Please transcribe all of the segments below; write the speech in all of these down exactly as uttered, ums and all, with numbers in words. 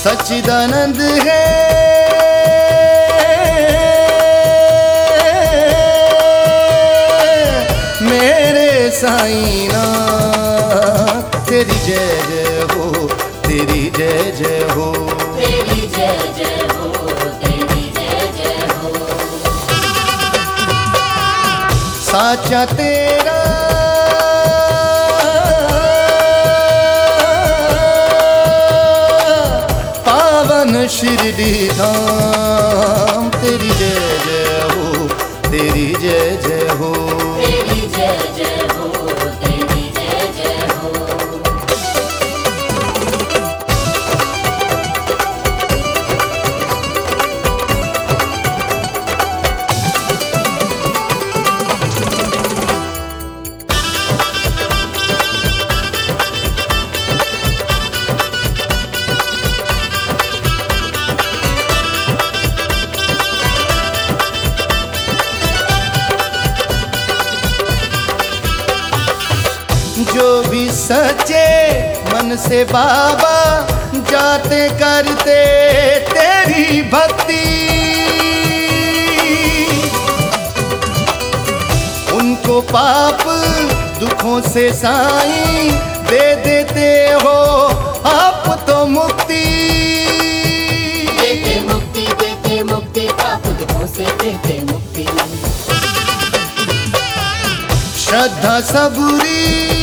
सच्चिदानंद है मेरे साईं नाथ। तेरी जय जय हो, तेरी जय जय हो, तेरी जय जय हो, तेरी जय जय हो। साचा तेरा पावन शिरडी धाम। तेरी जय जय हो, तेरी जय जय हो, तेरी जय जय हो, तेरी जय जय हो। जो भी सच्चे मन से बाबा जाते करते तेरी भक्ति, उनको पाप दुखों से साईं दे देते हो आप तो मुक्ति। देते मुक्ति, देते मुक्ति, पाप दुखों से देते मुक्ति। श्रद्धा सबूरी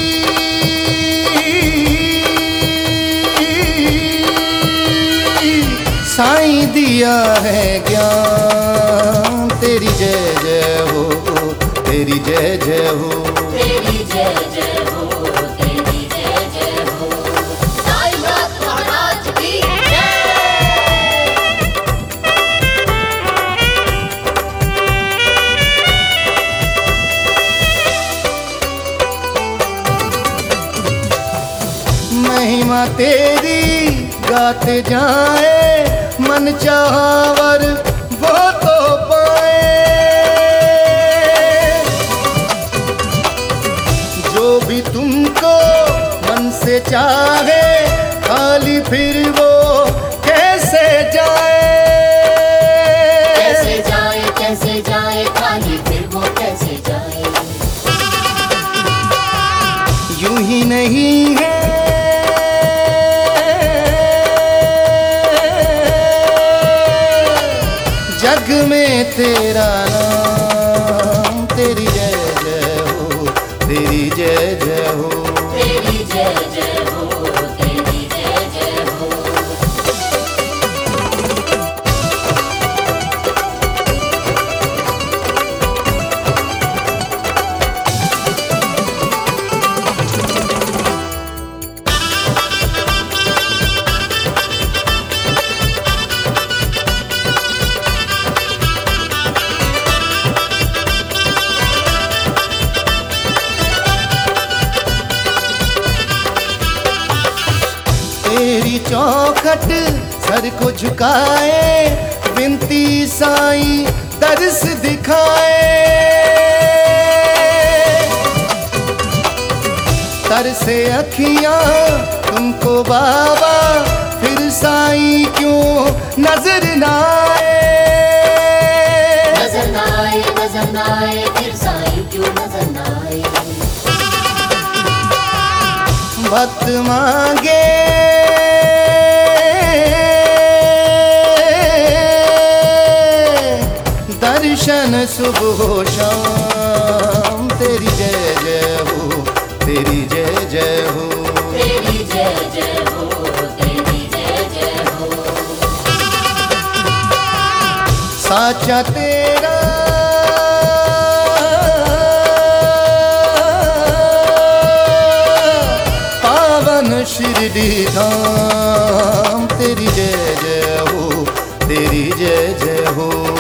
साईं दिया है ज्ञान। तेरी जय जय हो, तेरी जय जय हो, तेरी जय जय हो, तेरी जय जय हो। साईं नाथ महाराज की जय। महिमा तेरी गाते जाए मन चाहवर वो तो पाए। जो भी तुमको मन से चाहे खाली फिर वो कैसे जाए। कैसे जाए, कैसे जाए खाली फिर वो कैसे जाए। यूं ही नहीं है जग में तेरा नाम। तेरी जय जय हो, तेरी जय जय हो, तेरी जय जय हो, तेरी जय जय हो। तेरी चौखट सर को झुकाए विनती साईं दर्श दिखाए। तरसे अखियां तुमको बाबा फिर साईं क्यों नजर ना आए। नजर ना आए, नजर ना आए, फिर साईं क्यों नजर ना आए। भक्त मांगे दर्शन सुबह शाम। तेरी जय जय हो, तेरी जय जय हो, तेरी जय जय हो, तेरी जय जय हो। साचा तेरा पावन शिरडी धाम। तेरी जय जय हो, तेरी जय जय हो।